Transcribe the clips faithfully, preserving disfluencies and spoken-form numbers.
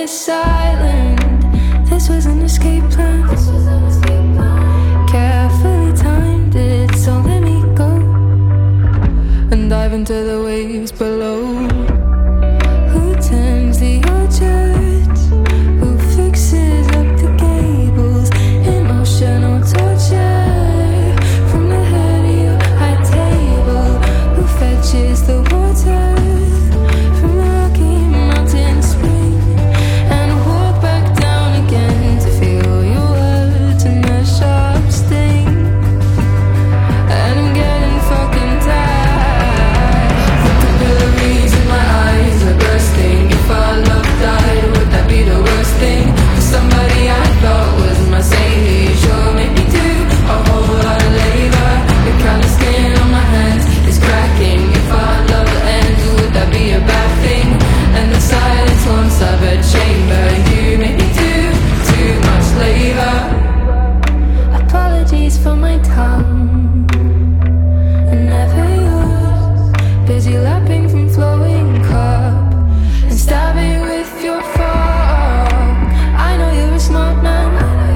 this island. This was an escape plan. Carefully timed it, so let me go and dive into the waves below. Who tends the orchards? Who fixes up the gables? Emotional torture from the head of your high table. Who fetches the water from the Rocky Mountain spring and walk back down again to feel your words and their sharp sting? And I'm getting fucking tired. The capillaries in my eyes are bursting. If our love died, would that be the worst thing? For somebody I thought was my savior, sure made me do a whole lot of labor. The kind of skin on my hands is cracking. If our love ends, would that be a bad thing? And the silence haunts of a chamber. You make me do too much labor. Apologies for my tongue, and never yours. Busy lapping from flowing cup and stabbing with your fork. I know you're a smart man,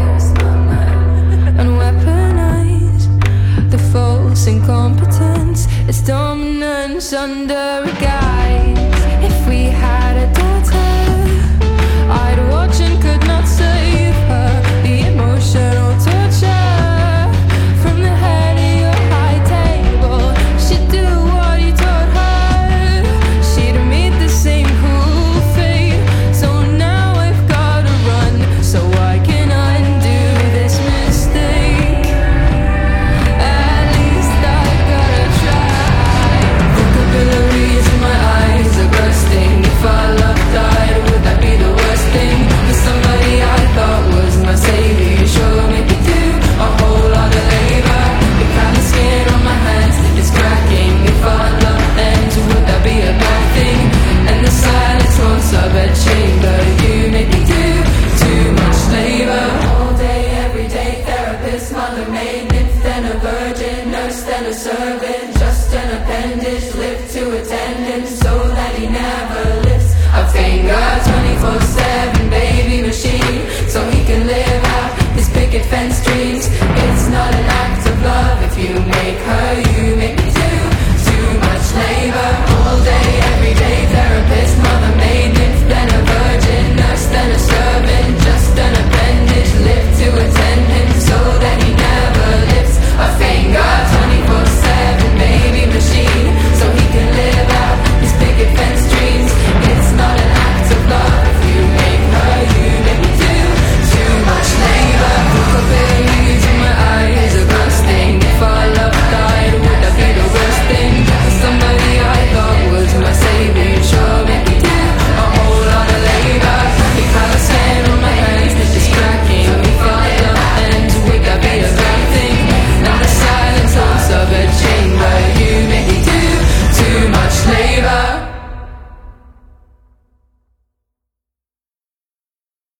and weaponize the false incompetence. It's dominance under a guise. If we had a daughter, I'd watch and could not save her. The emotional torture from the head of your high table. She'd do what you taught her. She'd meet the same cruel fate. So now I've gotta run so I can undo this mistake. At least I've gotta try. The capillaries in my eyes are bursting. If our love died, would that be the worst thing? For somebody I thought was my savior, you sure make me do a whole lot of labor. The kind of skin on my hands is cracking. If our love ends, would that be a bad thing? And the silence haunts of a chamber. You make me do too much labor. All day, every day, therapist, mother, maid, nymph, then a virgin, nurse, then a servant, just an appendage, lift to attendance so that he never lifts a finger. Twenty-four seven baby machine, so he can live out his picket fence dreams. It's not an act of love if you make her, you make